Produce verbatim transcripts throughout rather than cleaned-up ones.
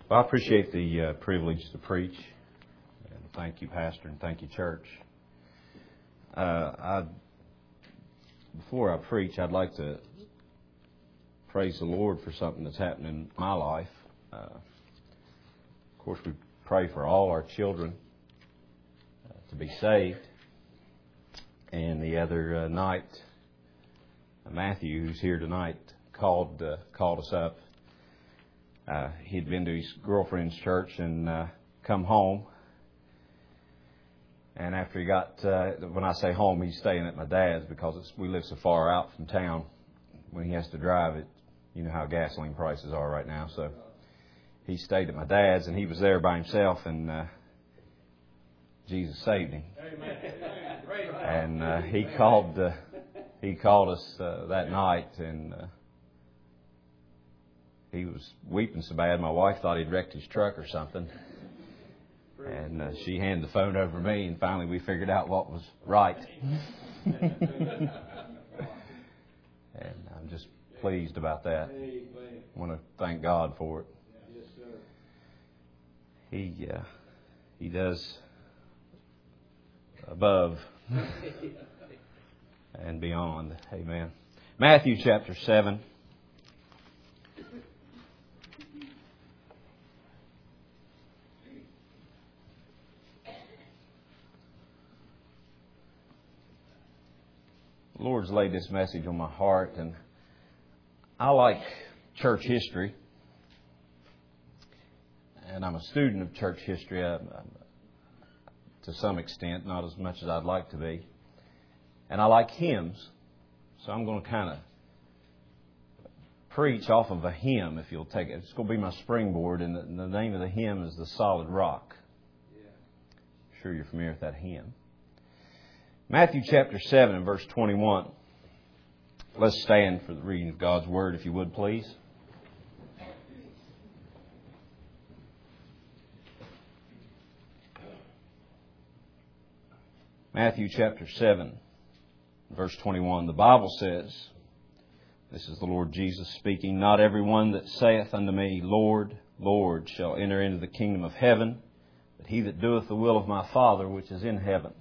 Well, I appreciate the uh, privilege to preach. And thank you, Pastor, and thank you, church. Uh, I, before I preach, I'd like to praise the Lord for something that's happened in my life. Uh, of course, we pray for all our children uh, to be saved. And the other uh, night, Matthew, who's here tonight, called uh, called us up. Uh, he'd been to his girlfriend's church and uh, come home. And after he got, uh, when I say home, he's staying at my dad's because it's, we live so far out from town. When he has to drive it, you know how gasoline prices are right now. So he stayed at my dad's, and he was there by himself, and uh, Jesus saved him. And uh, he called uh, he called us uh, that night, and uh, he was weeping so bad, my wife thought he'd wrecked his truck or something. And uh, she handed the phone over to me, and finally we figured out what was right. And I'm just pleased about that. I want to thank God for it. He uh, he does above and beyond. Amen. Matthew chapter seven. The Lord's laid this message on my heart, and I like church history, and I'm a student of church history uh, to some extent, not as much as I'd like to be, and I like hymns, so I'm going to kind of preach off of a hymn, if you'll take it. It's going to be my springboard, and the, and the name of the hymn is The Solid Rock. I'm sure you're familiar with that hymn. Matthew chapter seven and verse twenty-one. Let's stand for the reading of God's Word, if you would, please. Matthew chapter seven, verse twenty-one. The Bible says, this is the Lord Jesus speaking, "Not every one that saith unto me, Lord, Lord, shall enter into the kingdom of heaven, but he that doeth the will of my Father which is in heaven.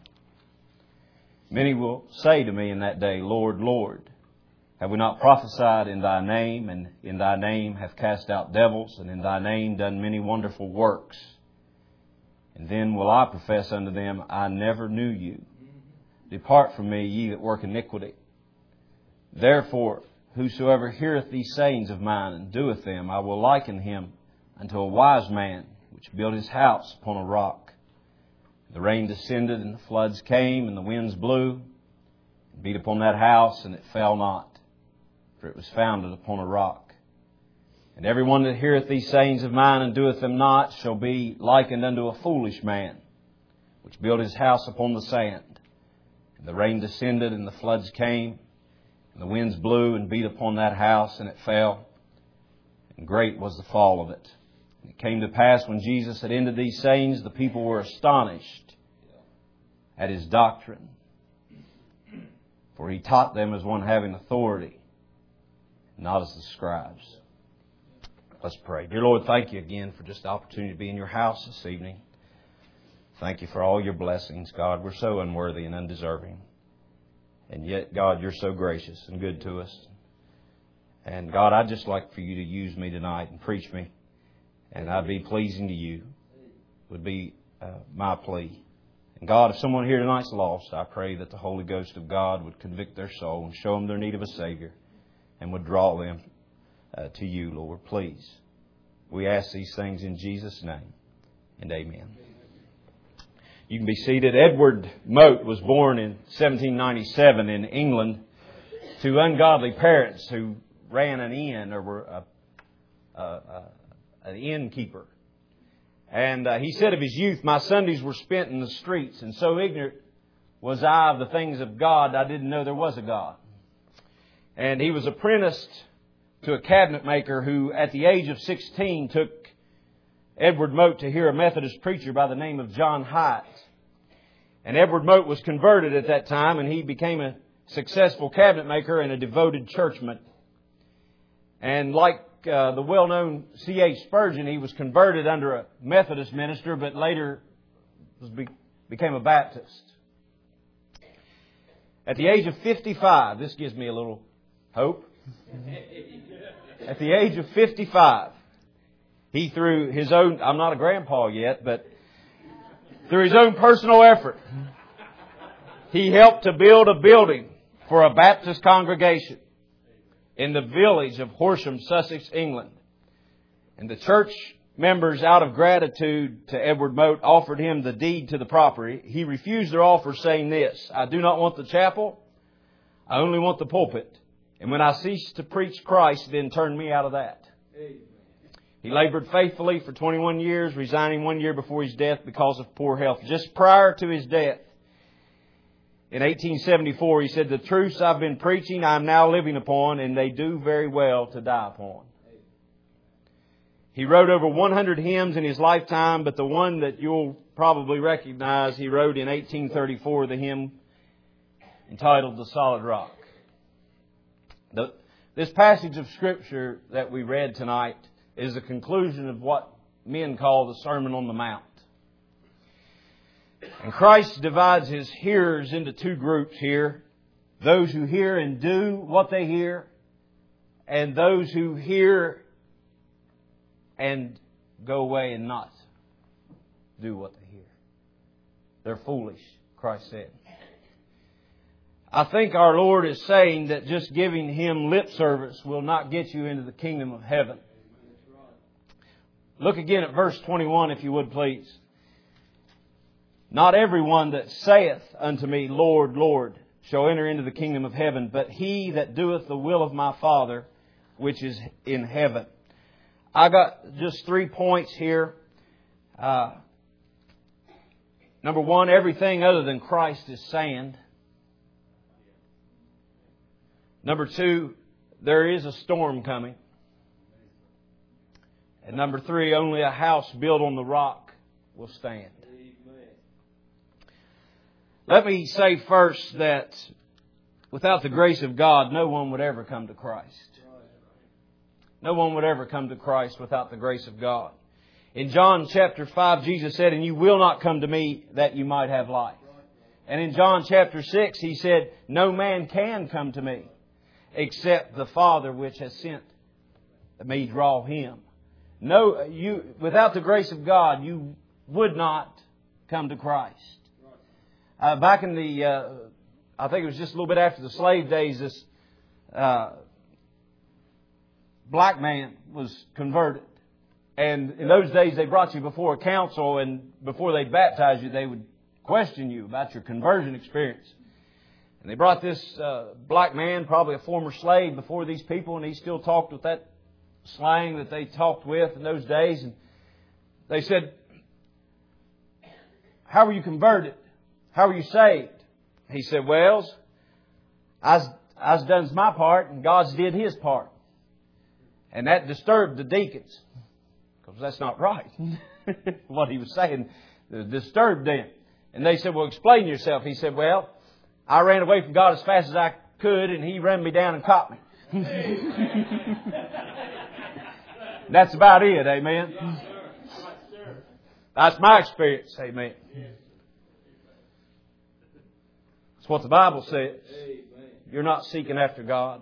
Many will say to me in that day, Lord, Lord, have we not prophesied in Thy name, and in Thy name have cast out devils, and in Thy name done many wonderful works? And then will I profess unto them, I never knew you. Depart from me, ye that work iniquity. Therefore, whosoever heareth these sayings of mine, and doeth them, I will liken him unto a wise man, which built his house upon a rock. The rain descended, and the floods came, and the winds blew, and beat upon that house, and it fell not, for it was founded upon a rock. And every one that heareth these sayings of mine, and doeth them not, shall be likened unto a foolish man, which built his house upon the sand. And the rain descended, and the floods came, and the winds blew, and beat upon that house, and it fell, and great was the fall of it. And it came to pass, when Jesus had ended these sayings, the people were astonished at His doctrine, for He taught them as one having authority, not as the scribes." Let's pray. Dear Lord, thank you again for just the opportunity to be in your house this evening. Thank you for all your blessings, God. We're so unworthy and undeserving. And yet, God, you're so gracious and good to us. And God, I'd just like for you to use me tonight and preach me. And I'd be pleasing to you, would be uh, my plea. And God, if someone here tonight's lost, I pray that the Holy Ghost of God would convict their soul and show them their need of a Savior, and would draw them uh, to you, Lord. Please. We ask these things in Jesus' name, and amen. You can be seated. Edward Mote was born in seventeen ninety-seven in England to ungodly parents who ran an inn, or were a, a, a an innkeeper. And uh, he said of his youth, "My Sundays were spent in the streets, and so ignorant was I of the things of God, I didn't know there was a God." And he was apprenticed to a cabinet maker who, at the age of sixteen, took Edward Mote to hear a Methodist preacher by the name of John Hyatt. And Edward Mote was converted at that time, and he became a successful cabinet maker and a devoted churchman. And like uh, the well-known C H Spurgeon, he was converted under a Methodist minister, but later was be, became a Baptist. At the age of fifty-five, this gives me a little hope. At the age of fifty-five, he through his own, I'm not a grandpa yet, but through his own personal effort, he helped to build a building for a Baptist congregation in the village of Horsham, Sussex, England. And the church members, out of gratitude to Edward Mote, offered him the deed to the property. He refused their offer, saying this: "I do not want the chapel. I only want the pulpit. And when I cease to preach Christ, then turn me out of that." He labored faithfully for twenty-one years, resigning one year before his death because of poor health. Just prior to his death, in eighteen seventy-four, he said, "The truths I've been preaching I am now living upon, and they do very well to die upon." He wrote over one hundred hymns in his lifetime, but the one that you'll probably recognize, he wrote in eighteen thirty-four, the hymn entitled "The Solid Rock." The, this passage of Scripture that we read tonight is the conclusion of what men call the Sermon on the Mount. And Christ divides His hearers into two groups here: those who hear and do what they hear, and those who hear and go away and not do what they hear. They're foolish, Christ said. I think our Lord is saying that just giving Him lip service will not get you into the kingdom of heaven. Look again at verse twenty-one, if you would, please. "Not everyone that saith unto me, Lord, Lord, shall enter into the kingdom of heaven, but he that doeth the will of my Father which is in heaven." I got just three points here. Uh, number one, everything other than Christ is sand. Number two, there is a storm coming. And number three, only a house built on the rock will stand. Let me say first that without the grace of God, no one would ever come to Christ. No one would ever come to Christ without the grace of God. In John chapter five, Jesus said, "And you will not come to me that you might have life." And in John chapter six, He said, "No man can come to me except the Father which has sent me draw him." No, you, without the grace of God, you would not come to Christ. Uh, back in the, uh, I think it was just a little bit after the slave days, this uh, black man was converted. And in those days, they brought you before a council, and before they baptized you, they would question you about your conversion experience. And they brought this uh, black man, probably a former slave, before these people, and he still talked with that slang that they talked with in those days. And they said, "How were you converted? How were you saved?" He said, "Well, I's, I's done my part, and God's did His part." And that disturbed the deacons, because that's not right. What he was saying disturbed them. And they said, "Well, explain yourself." He said, "Well, I ran away from God as fast as I could, and He ran me down and caught me." That's about it, amen. That's my experience, amen. That's what the Bible says. You're not seeking after God.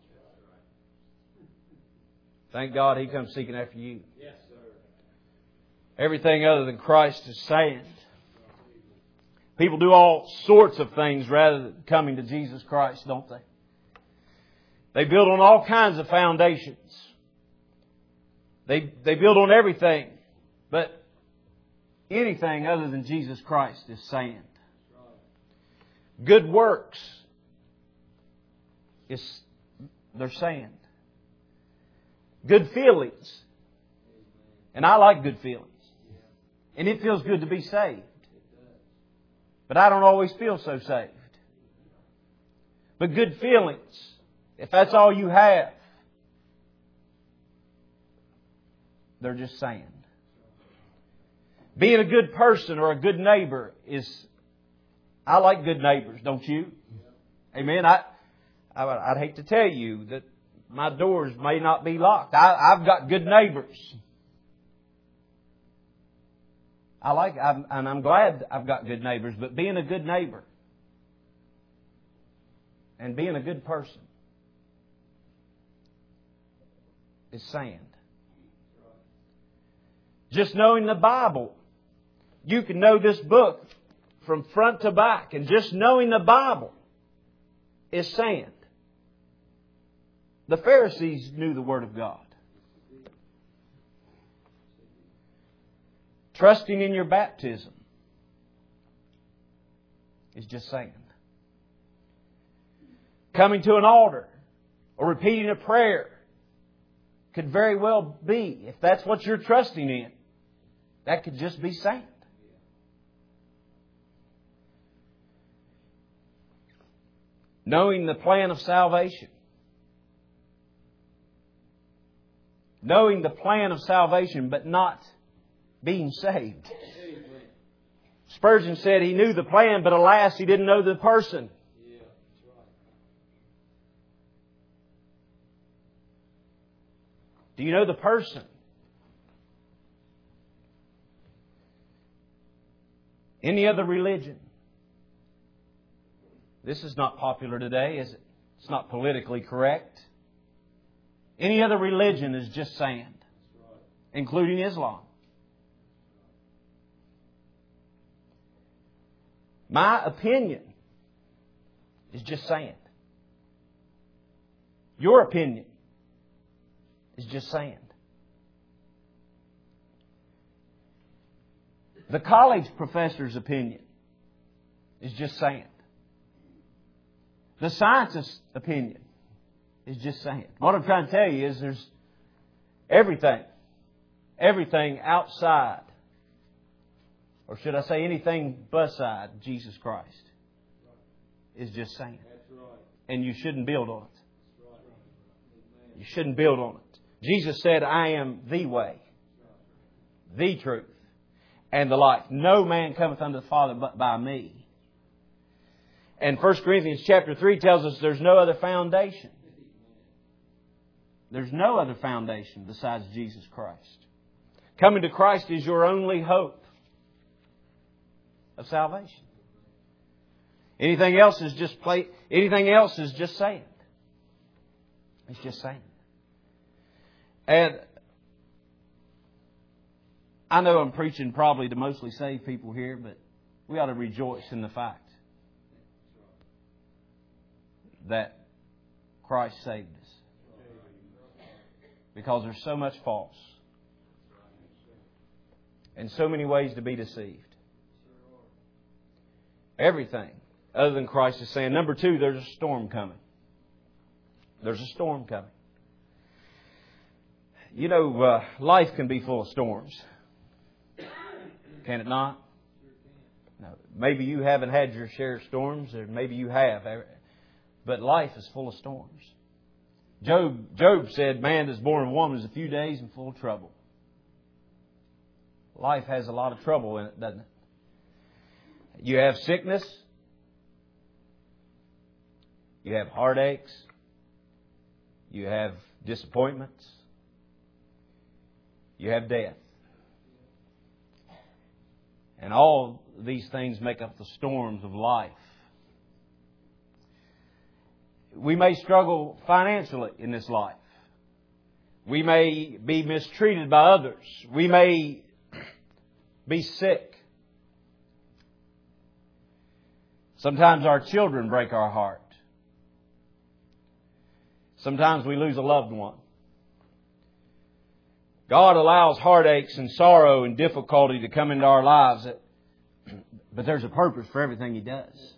Thank God He comes seeking after you. Everything other than Christ is sand. People do all sorts of things rather than coming to Jesus Christ, don't they? They build on all kinds of foundations. They, they build on everything. But anything other than Jesus Christ is sand. Good works is, they're sand. Good feelings. And I like good feelings. And it feels good to be saved. But I don't always feel so saved. But good feelings, if that's all you have, they're just sand. Being a good person or a good neighbor is, I like good neighbors, don't you? Amen. I, I, I'd hate to tell you that my doors may not be locked. I, I've got good neighbors. I like, I'm, and I'm glad I've got good neighbors, but being a good neighbor and being a good person is sand. Just knowing the Bible, you can know this book from front to back, and just knowing the Bible is sand. The Pharisees knew the Word of God. Trusting in your baptism is just sand. Coming to an altar or repeating a prayer could very well be, if that's what you're trusting in, that could just be sand. Knowing the plan of salvation. Knowing the plan of salvation, but not being saved. Spurgeon said he knew the plan, but alas, he didn't know the person. Do you know the person? Any other religion? This is not popular today, is it? It's not politically correct. Any other religion is just sand, including Islam. My opinion is just sand. Your opinion is just sand. The college professor's opinion is just sand. The scientist's opinion is just sand. What I'm trying to tell you is there's everything, everything outside, or should I say anything beside Jesus Christ, is just sand. And you shouldn't build on it. You shouldn't build on it. Jesus said, I am the way, the truth, and the life. No man cometh unto the Father but by me. And First Corinthians chapter three tells us there's no other foundation. There's no other foundation besides Jesus Christ. Coming to Christ is your only hope of salvation. Anything else is just play, anything else is just sand. It's just sand. And I know I'm preaching probably to mostly saved people here, but we ought to rejoice in the fact that Christ saved us. Because there's so much false and so many ways to be deceived. Everything other than Christ is saying. Number two, there's a storm coming. There's a storm coming. You know, uh, life can be full of storms. Can it not? No. Maybe you haven't had your share of storms, or maybe you have. But life is full of storms. Job, Job said, man that's born of a woman is a few days and full of trouble. Life has a lot of trouble in it, doesn't it? You have sickness. You have heartaches. You have disappointments. You have death. And all these things make up the storms of life. We may struggle financially in this life. We may be mistreated by others. We may be sick. Sometimes our children break our heart. Sometimes we lose a loved one. God allows heartaches and sorrow and difficulty to come into our lives, but there's a purpose for everything He does.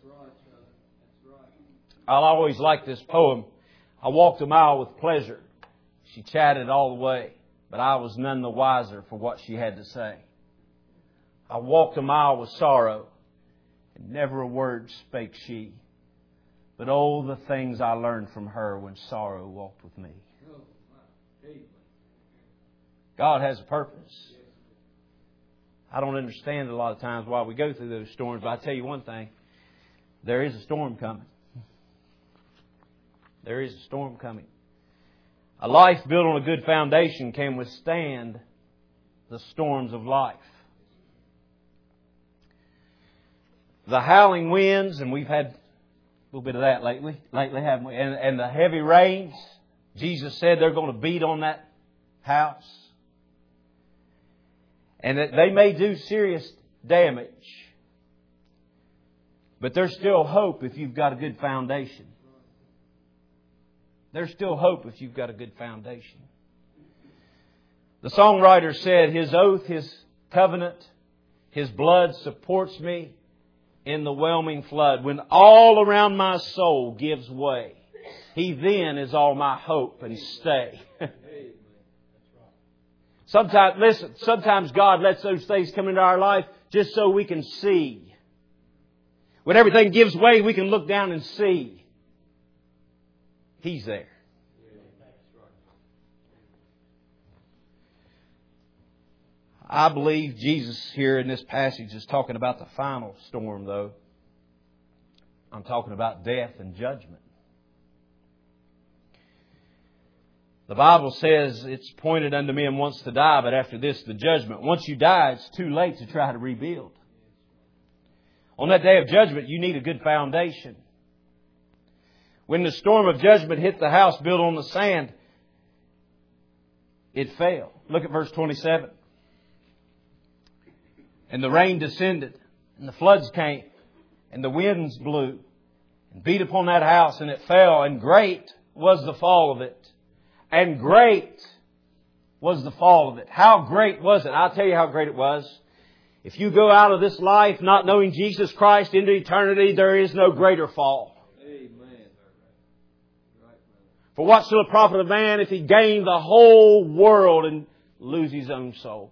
I'll always like this poem. I walked a mile with pleasure. She chatted all the way, but I was none the wiser for what she had to say. I walked a mile with sorrow, and never a word spake she. But oh, the things I learned from her when sorrow walked with me. God has a purpose. I don't understand a lot of times why we go through those storms, but I tell you one thing. There is a storm coming. There is a storm coming. A life built on a good foundation can withstand the storms of life. The howling winds, and we've had a little bit of that lately, lately haven't we? And, and the heavy rains, Jesus said they're going to beat on that house. And that they may do serious damage. But there's still hope if you've got a good foundation. There's still hope if you've got a good foundation. The songwriter said, His oath, His covenant, His blood supports me in the whelming flood. When all around my soul gives way, He then is all my hope and stay. Sometimes, listen, sometimes God lets those things come into our life just so we can see. When everything gives way, we can look down and see He's there. I believe Jesus here in this passage is talking about the final storm, though. I'm talking about death and judgment. The Bible says it's pointed unto men once to die, but after this the judgment. Once you die, it's too late to try to rebuild. On that day of judgment, you need a good foundation. When the storm of judgment hit the house built on the sand, it fell. Look at verse twenty-seven. And the rain descended, and the floods came, and the winds blew, and beat upon that house, and it fell, and great was the fall of it. And great was the fall of it. How great was it? I'll tell you how great it was. If you go out of this life not knowing Jesus Christ into eternity, there is no greater fall. Amen. For what shall it profit a man if he gain the whole world and lose his own soul?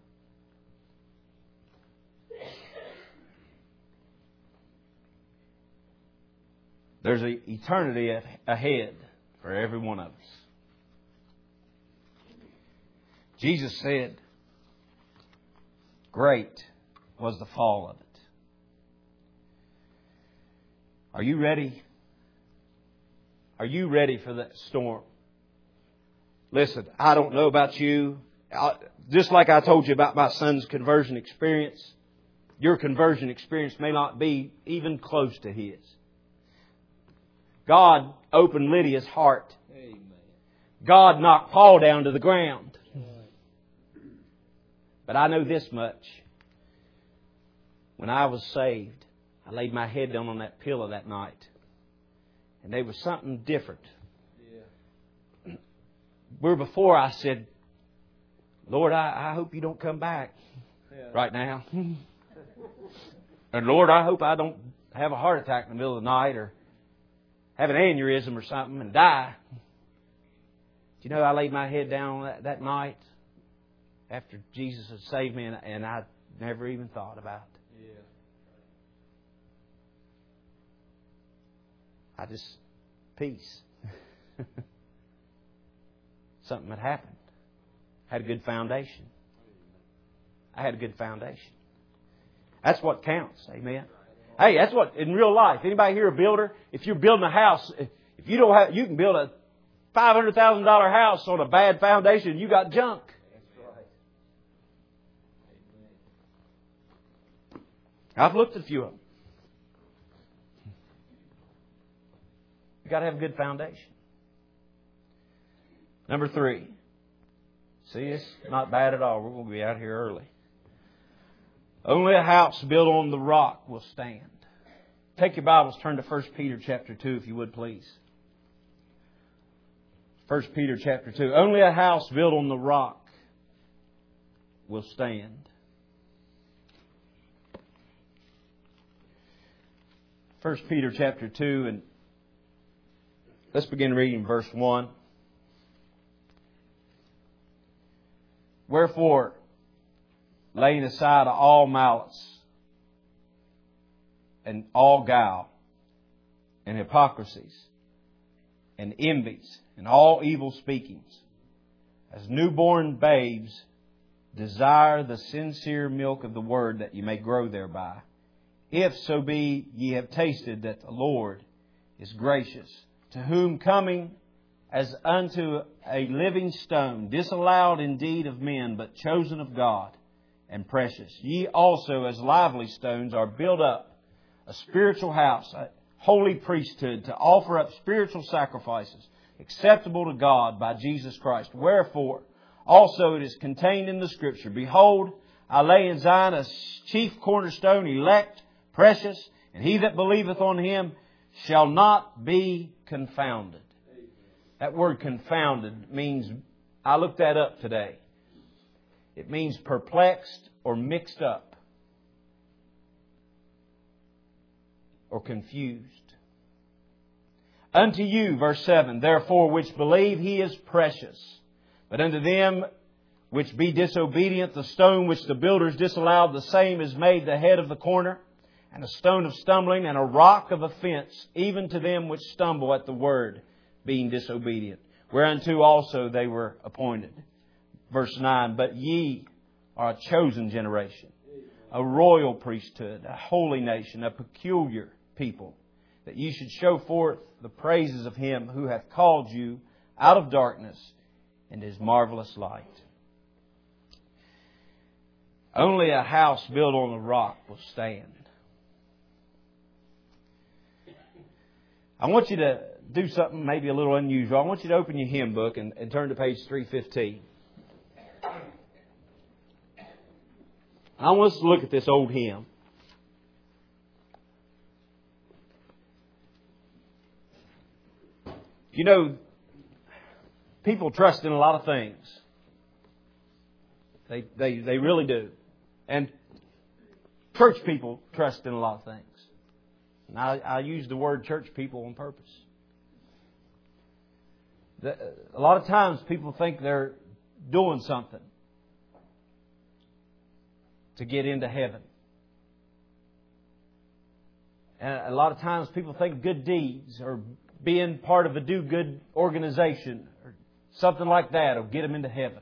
There's an eternity ahead for every one of us. Jesus said, great was the fall of it. Are you ready? Are you ready for that storm? Listen, I don't know about you. Just like I told you about my son's conversion experience, your conversion experience may not be even close to his. God opened Lydia's heart. Amen. God knocked Paul down to the ground. But I know this much. When I was saved, I laid my head down on that pillow that night. And there was something different. Yeah. Where before I said, Lord, I, I hope you don't come back yeah. right now. And Lord, I hope I don't have a heart attack in the middle of the night or have an aneurysm or something and die. Do you know I laid my head down that, that night after Jesus had saved me and, and I never even thought about it. Yeah. I just, peace. Something had happened. I had a good foundation. I had a good foundation. That's what counts. Amen. Hey, that's what, in real life, anybody here a builder? If you're building a house, if you don't have, you can build a five hundred thousand dollars house on a bad foundation, you got junk. I've looked at a few of them. You've got to have a good foundation. Number three. See, it's not bad at all. We're going to be out here early. Only a house built on the rock will stand. Take your Bibles, turn to First Peter chapter two, if you would, please. First Peter chapter two. Only a house built on the rock will stand. First Peter chapter two, and let's begin reading verse one. Wherefore, laying aside all malice and all guile and hypocrisies and envies and all evil speakings, as newborn babes, desire the sincere milk of the word that you may grow thereby. If so be ye have tasted that the Lord is gracious, to whom coming as unto a living stone, disallowed indeed of men, but chosen of God, and precious. Ye also, as lively stones, are built up a spiritual house, a holy priesthood, to offer up spiritual sacrifices, acceptable to God by Jesus Christ. Wherefore, also it is contained in the Scripture, Behold, I lay in Zion a chief cornerstone, elect, precious, and he that believeth on Him shall not be confounded. That word confounded means, I looked that up today. It means perplexed or mixed up or confused. Unto you, verse seven, therefore which believe He is precious. But unto them which be disobedient, the stone which the builders disallowed, the same is made the head of the corner, and a stone of stumbling, and a rock of offence, even to them which stumble at the word, being disobedient. Whereunto also they were appointed. Verse nine, but ye are a chosen generation, a royal priesthood, a holy nation, a peculiar people, that ye should show forth the praises of Him who hath called you out of darkness into His marvelous light. Only a house built on the rock will stand. I want you to do something maybe a little unusual. I want you to open your hymn book and, and turn to page three fifteen. I want us to look at this old hymn. You know, people trust in a lot of things. They, they, they really do. And church people trust in a lot of things. And I, I use the word church people on purpose. The, a lot of times people think they're doing something to get into heaven. And a lot of times people think good deeds or being part of a do-good organization or something like that will get them into heaven.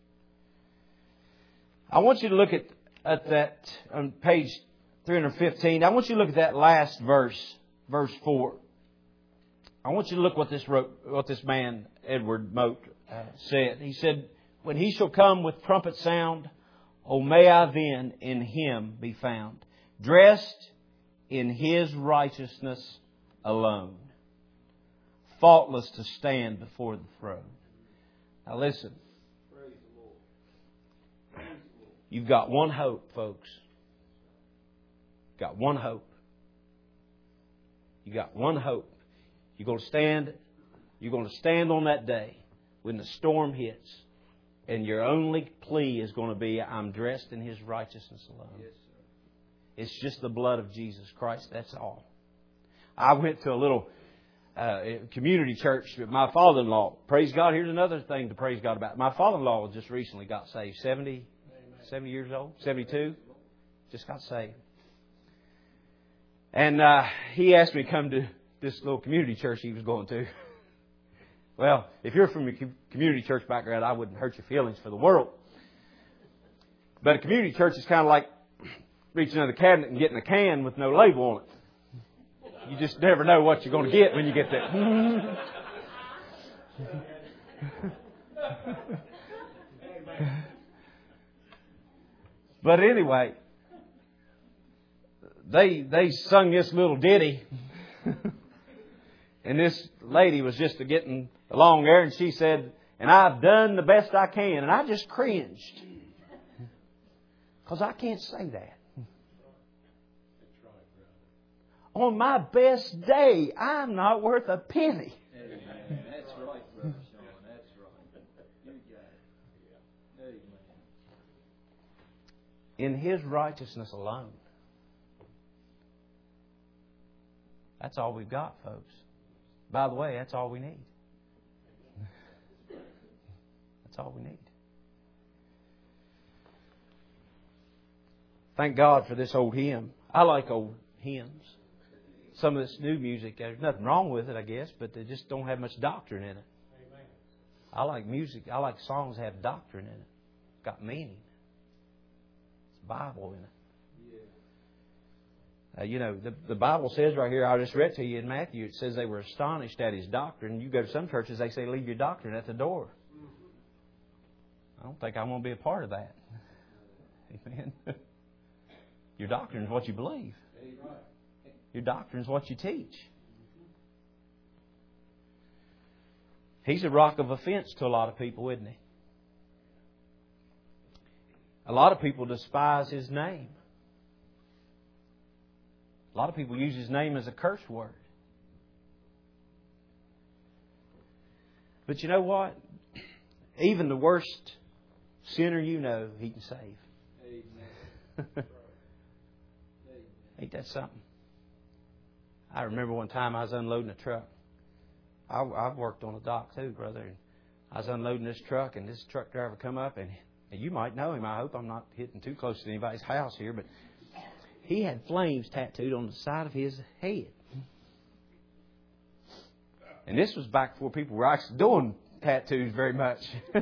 I want you to look at, at that on page three fifteen. I want you to look at that last verse, verse four. I want you to look what this wrote, what this man, Edward Mote, uh, said. He said, when He shall come with trumpet sound, O may I then in Him be found, dressed in His righteousness alone, faultless to stand before the throne. Now listen. You've got one hope, folks. You've got one hope. You've got one hope. You're going to stand, you're going to stand on that day when the storm hits, and your only plea is going to be, I'm dressed in His righteousness alone. Yes, sir. It's just the blood of Jesus Christ. That's all. I went to a little uh, community church with my father-in-law. Praise God. Here's another thing to praise God about. My father-in-law just recently got saved. seventy, seventy years old? seventy-two? Just got saved. And uh, he asked me to come to this little community church he was going to. Well, if you're from a community church background, I wouldn't hurt your feelings for the world. But a community church is kind of like reaching under the cabinet and getting a can with no label on it. You just never know what you're going to get when you get there. But anyway, they they sung this little ditty. And this lady was just getting along there, and she said, and I've done the best I can. And I just cringed. Because I can't say that. On my best day, I'm not worth a penny. Amen. That's right, Brother Sean. That's right. You got it. Amen. In His righteousness alone. That's all we've got, folks. By the way, that's all we need. That's all we need. Thank God for this old hymn. I like old hymns. Some of this new music, there's nothing wrong with it, I guess, but they just don't have much doctrine in it. Amen. I like music. I like songs that have doctrine in it. It's got meaning. It's Bible in it. Uh, you know, the, the Bible says right here, I just read to you in Matthew, it says they were astonished at His doctrine. You go to some churches, they say, leave your doctrine at the door. I don't think I want to be a part of that. Amen. Your doctrine is what you believe. Your doctrine is what you teach. He's a rock of offense to a lot of people, isn't He? A lot of people despise His name. A lot of people use His name as a curse word. But you know what? Even the worst sinner you know, He can save. Amen. Ain't that something? I remember one time I was unloading a truck. I, I've worked on a dock too, brother. And I was unloading this truck, and this truck driver come up, and, and you might know him. I hope I'm not hitting too close to anybody's house here, but he had flames tattooed on the side of his head. And this was back before people were actually doing tattoos very much.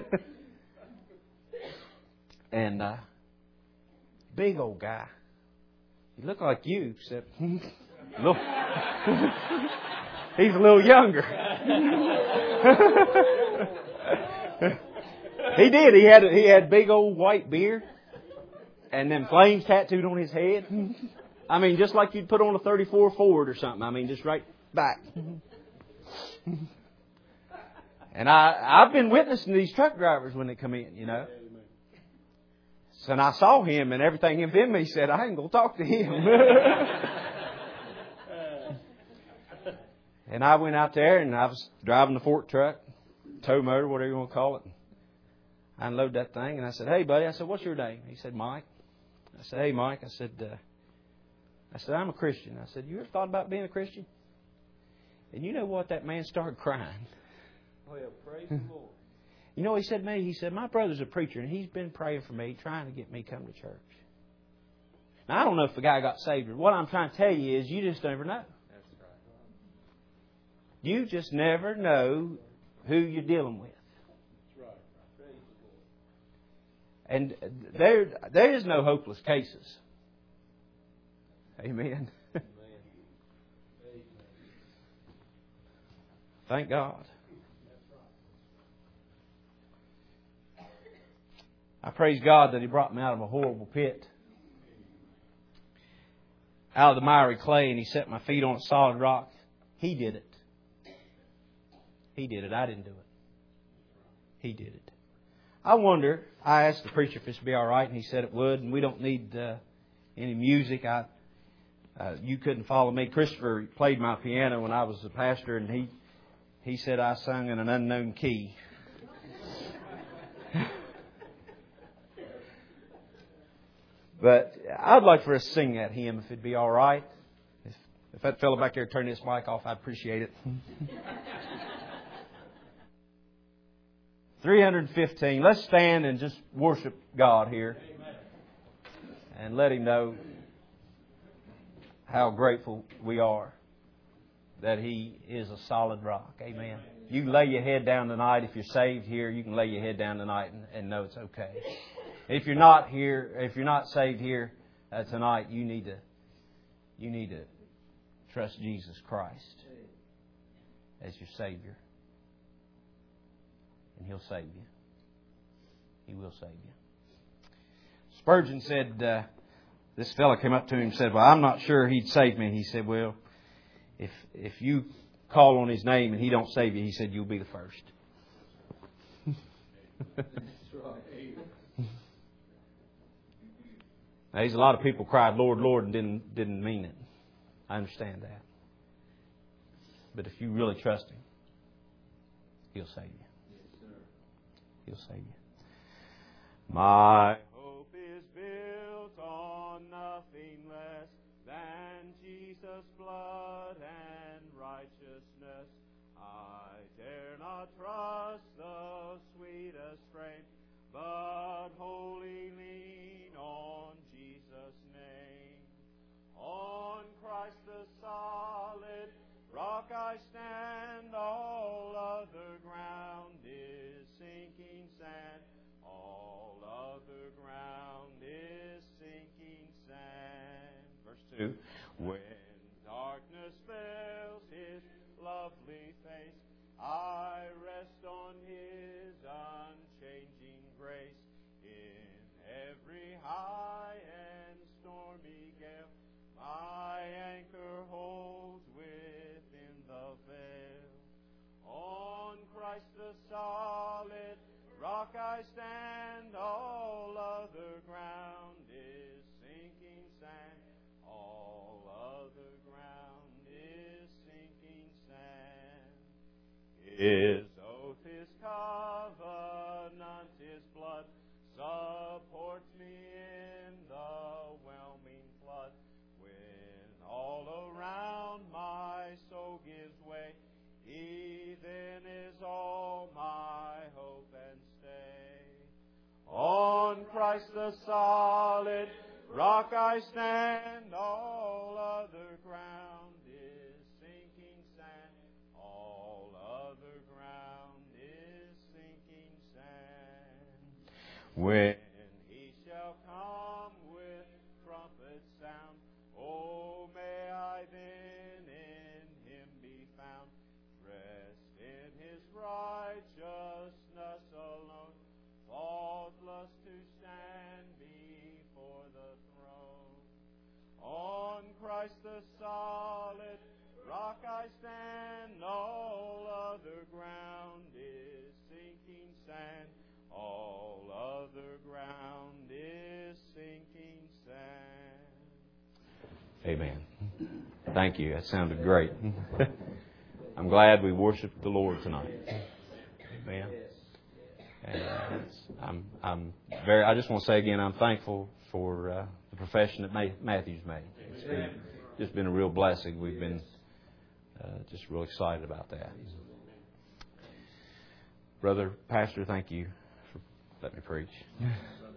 And uh, big old guy. He looked like you, except little, he's a little younger. He did. He had he had big old white beard, and then flames tattooed on his head. I mean, just like you'd put on a thirty-four Ford or something. I mean, just right back. And I I've been witnessing these truck drivers when they come in, you know. So and I saw him, and everything in me said, I ain't going to talk to him. And I went out there, and I was driving the fork truck, tow motor, whatever you want to call it. I unloaded that thing, and I said, hey, buddy. I said, what's your name? He said, Mike. I said, hey, Mike. I said, uh, I said, I'm a Christian. I said, you ever thought about being a Christian? And you know what? That man started crying. Oh, yeah, praise the Lord. You know what he said to me? He said, my brother's a preacher, and he's been praying for me, trying to get me to come to church. Now, I don't know if the guy got saved or what I'm trying to tell you is you just never know. That's right. You just never know who you're dealing with. That's right. Praise the Lord. And there, there is no hopeless cases. Amen. Amen. Amen. Thank God. I praise God that He brought me out of a horrible pit, out of the miry clay, and He set my feet on a solid rock. He did it. He did it. I didn't do it. He did it. I wonder, I asked the preacher if this would be all right, and he said it would, and we don't need uh, any music. I, uh, you couldn't follow me. Christopher played my piano when I was a pastor, and he, he said I sung in an unknown key. But I'd like for us to sing that hymn if it'd be all right. If, if that fellow back there turned his mic off, I'd appreciate it. three hundred fifteen. Let's stand and just worship God here. And let Him know how grateful we are that He is a solid rock. Amen. You can lay your head down tonight. If you're saved here, you can lay your head down tonight and, and know it's okay. If you're not here, if you're not saved here uh, tonight, you need to you need to trust Jesus Christ as your Savior, and He'll save you. He will save you. Spurgeon said, uh, this fellow came up to him and said, "Well, I'm not sure He'd save me." He said, "Well, if if you call on His name and He don't save you," he said, "you'll be the first." That's right. Now, there's a lot of people cried, "Lord, Lord," and didn't didn't mean it. I understand that. But if you really trust Him, He'll save you. Yes, sir. He'll save you. My hope is built on nothing less than Jesus' blood and righteousness. I dare not trust the sweetest frame, but wholly lean on Jesus' name. On Christ the solid rock I stand, all other ground is sinking sand. All other ground is sinking sand. Verse two. When darkness veils His lovely face, I rest on His unchanging grace. In every high and stormy gale, my anchor holds within the veil. On Christ the solid rock I stand, all other ground is sinking sand. All other ground is sinking sand. His oath, His covenant, His blood supports me in the whelming flood. When all around my soul gives way, He then is all my hope and stay. On Christ the solid rock I stand, all other ground is sinking sand. All other ground is sinking sand. When He shall come with trumpet sound, oh, may I then in Him be found, dressed in His righteousness alone, faultless to stand before the throne. On Christ the solid rock I stand, all other ground is sinking sand. All other ground is sinking sand. Amen. Thank you. That sounded great. I'm glad we worshiped the Lord tonight. Amen. And uh, I'm, I'm very. I just want to say again, I'm thankful for uh, the profession that May, Matthew's made. It's been, just been a real blessing. We've been uh, just real excited about that. Brother Pastor, thank you for letting me preach.